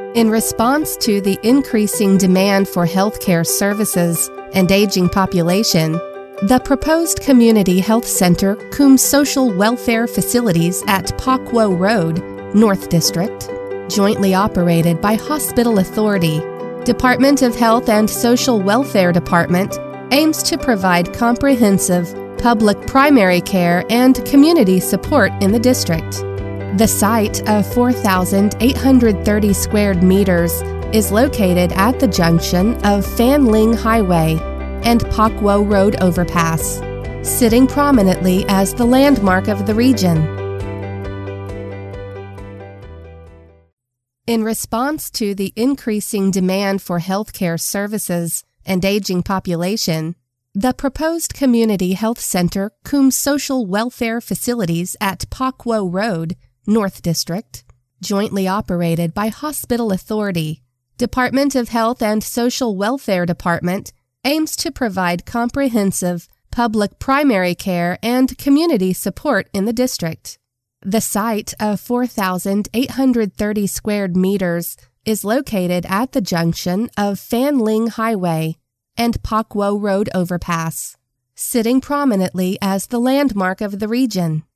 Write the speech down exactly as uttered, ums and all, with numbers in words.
In response to the increasing demand for healthcare services and aging population, the proposed Community Health Center cum Social Welfare Facilities at Pocwo Road, North District, jointly operated by Hospital Authority, Department of Health and Social Welfare Department, aims to provide comprehensive public primary care and community support in the district. The site of four thousand eight hundred thirty square meters is located at the junction of Fanling Highway and Pocwo Road overpass, sitting prominently as the landmark of the region. In response to the increasing demand for healthcare services and aging population, the proposed Community Health Center cum Social Welfare Facilities at Pocwo Road, North District, jointly operated by Hospital Authority, Department of Health and Social Welfare Department, aims to provide comprehensive public primary care and community support in the district. The site of four thousand eight hundred thirty square meters is located at the junction of Fanling Highway and Pocwo Road overpass, sitting prominently as the landmark of the region.